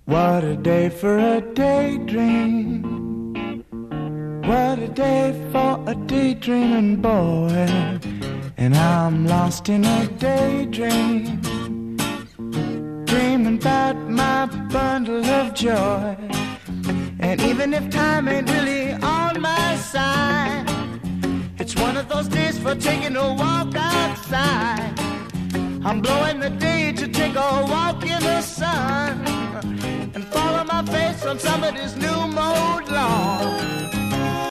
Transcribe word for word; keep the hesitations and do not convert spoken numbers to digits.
What a day for a daydream. What a day for a daydreaming boy. And I'm lost in a daydream, dreaming about my bundle of joy. And even if time ain't really on my side, it's one of those days for taking a walk outside. I'm blowing the day to take a walk in the sun and follow my face on somebody's new mode lawn.